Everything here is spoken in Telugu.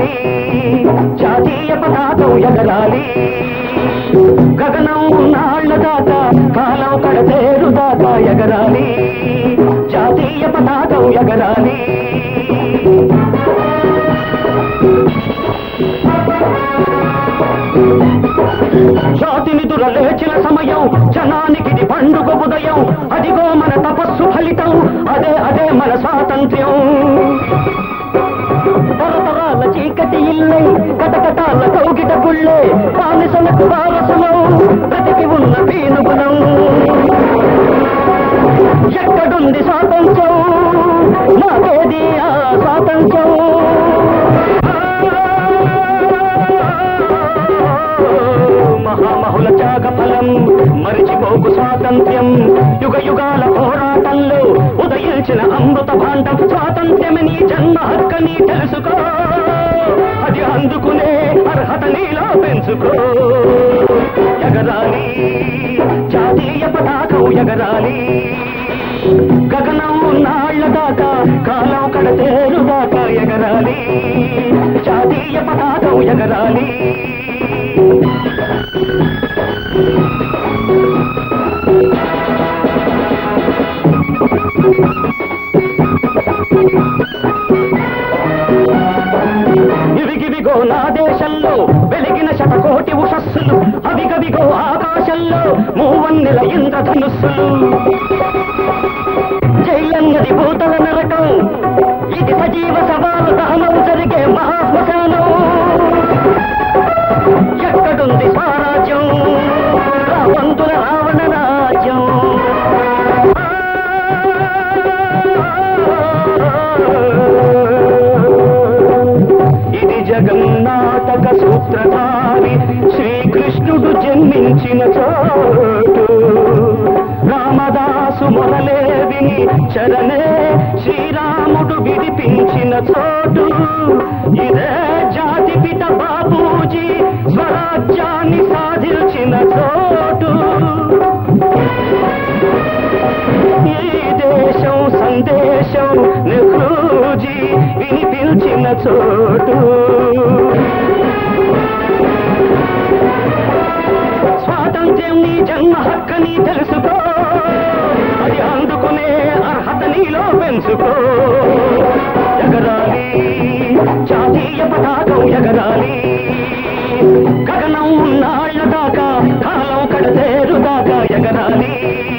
ఎగరాలి జాతీయ పతాకం ఎగరాలి గగనం నాళ్ల దాకా కాలం కడతేరు దాకా ఎగరాలి జాతీయ పతాకం ఎగరాలి జాతిని దురలేచిన సమయం జనానికి పండుగ ఉదయం అదిగో మన తపస్సు ఫలితం అదే మన స్వాతంత్ర్యం తరతరాల చీకటి ఇల్లై కటకటాల కౌగిట పుళ్ళే బానిసలకు వారసులం బ్రతికి ఉన్న పీనుగులం ఎక్కడుంది స్వాతంత్ర్యం మాకేది ఆ స్వాతంత్ర్యం మహామహుల త్యాగ ఫలం మరిచిపోకు స్వాతంత్ర్యం యుగ యుగాల పోరాటంలో ఉదయించిన అమృత భాండం స్వాతంత్ర్యం నీ జన్మ హక్కని తెలుసుకో అది అందుకునే అర్హత నీలో పెంచుకో ఎగరాలి జాతీయ పతాకం ఎగరాలి గగనం నాళ్ల దాకా కాలం కడతేరు దాకా ఎగరాలి జాతీయ పతాకం ఎగరాలి ఇవిగివిగో నా దేశంలో వెలిగిన శతకోటి ఉషస్సులు అవిగవిగో ఆకాశంలో మూవన్నెల ఇంద్రధనుస్సులు జైలన్నది భూతల నరకం ఇది సజీవ సవాలు దహనం జరిగే మహాశ్మశానం ఎక్కడుంది స్వరాజ్యం రావంతుల రావణ రాజ్యం ఇది జగన్నాటక సూత్రధారి శ్రీకృష్ణుడు జన్మించిన చోటు రామదాసు మొదలే విని చరణే శ్రీరాముడు విడిపించిన చోటు ఇదే జాతిపిత బాపూజీ స్వరాజ్యాన్ని సాధించిన చోటు ఈ దేశం సందేశం నెహ్రూజీ వినిపించిన చోటు స్వాతంత్ర్యం నీ జన్మ హక్కని తెలుసుకో అది అందుకునే అర్హత నీలో పెంచుకో ఎగరాలి జాతీయ పతాకం ఎగరాలి గగనం నాళ్ల దాకా కాలం కడతేరు దాకా ఎగరాలి